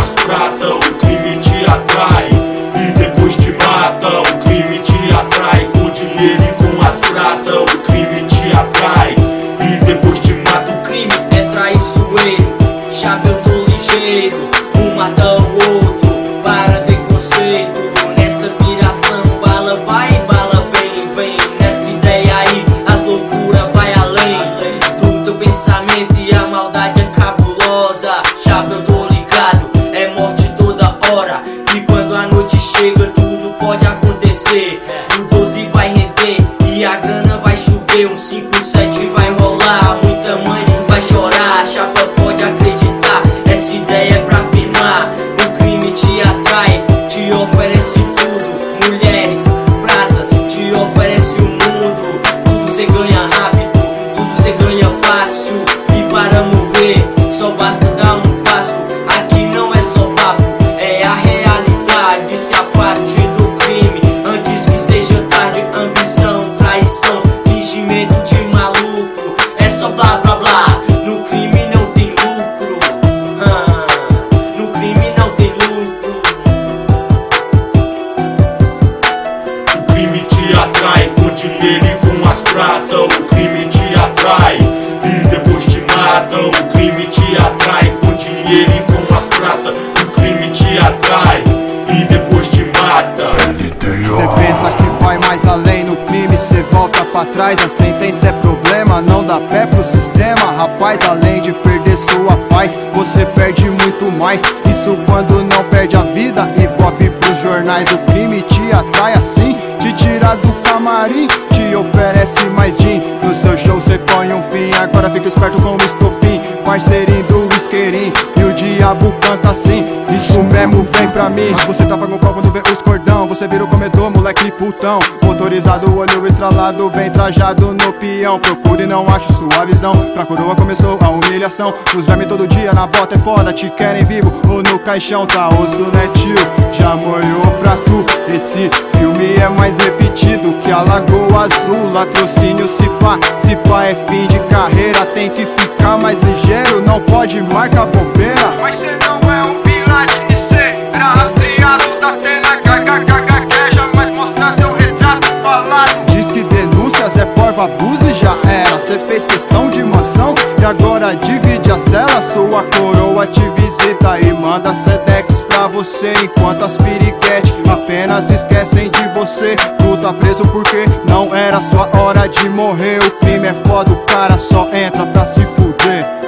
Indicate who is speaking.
Speaker 1: as pratas, o crime te atrai e depois te mata. O crime te atrai com dinheiro e com as pratas. O crime te atrai e depois te mata.
Speaker 2: O crime é traiçoeiro, chapéu tô ligeiro, um mata o outro, para ter conceito. Nessa piração, bala vai, bala vem, vem. Nessa ideia aí, as loucuras vai além do teu pensamento e a maldade é cabulosa. Chapéu tô ligado, é morte toda hora. E quando a noite chega, tudo pode acontecer. O 12 vai render e a grana vai chover. Um 5-7 vai rolar, muita mãe vai chorar. Chapa pode acreditar, essa ideia é pra firmar. O crime te atrai, te oferece tudo. Mulheres, pratas, te oferece o mundo. Tudo cê ganha rápido, tudo cê ganha fácil. E para morrer, só basta dar um passo. Aqui não é só papo, é a realidade. Se afaste do crime antes que seja tarde. Ambição, traição, fingimento de maluco, é só blá blá blá. No crime não tem lucro, no crime não tem lucro.
Speaker 1: O crime te atrai com dinheiro e com as pratas. O crime te atrai e depois te mata. O crime te atrai com dinheiro e com as pratas. O crime te atrai e depois te mata.
Speaker 3: Cê pensa que vai mais além no crime, cê volta pra trás. A sentença é problema, não dá pé pro sistema. Rapaz, além de perder sua paz, você perde muito mais. Isso quando não perde a vida. Ibope pros jornais, o crime te atrai assim, te tira do camarim, te oferece mais gin. No seu show cê põe um fim, agora fica esperto com o estopim. Parceirinho do isqueirinho, e o diabo canta assim: isso mesmo vem pra mim. Você tá pagando pau quando vê os cordão, você vira o comedor, moleque putão. Motorizado, olho estralado, bem trajado no peão. Procure, não acho sua visão, pra coroa começou a humilhação. Os vermes todo dia na bota é foda, te querem vivo ou no caixão. Tá osso, né tio? Já molhou pra tu. Esse filme é mais repetido que a Lagoa Azul. Latrocínio se pá é fim de carreira. Tem que ficar mais ligeiro, não pode marcar bobeira. Mas cê não é um pilate e cê era rastreado da tela. Gagueja, mas mostra seu retrato falado. Diz que denúncias é porva, abuse já era. Cê fez questão de mansão e agora divide a cela. Sua coroa te visita e manda Sedex pra você, enquanto as piriguete apenas esquecem de você. Tu tá preso porque não era sua hora de morrer. O crime é foda, o cara só entra pra se fuder.